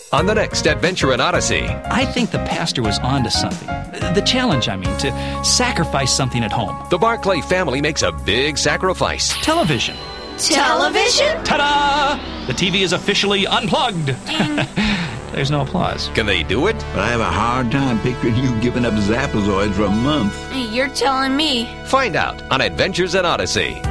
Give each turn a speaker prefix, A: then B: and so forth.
A: on the next Adventure in Odyssey.
B: I think the pastor was onto something. The challenge, to sacrifice something at home.
A: The Barclay family makes a big sacrifice.
B: Television.
C: Television?
B: Ta-da! The TV is officially unplugged. There's no applause.
A: Can they do it?
D: But I have a hard time picturing you giving up Zapazoids for a month.
C: You're telling me.
A: Find out on Adventures in Odyssey.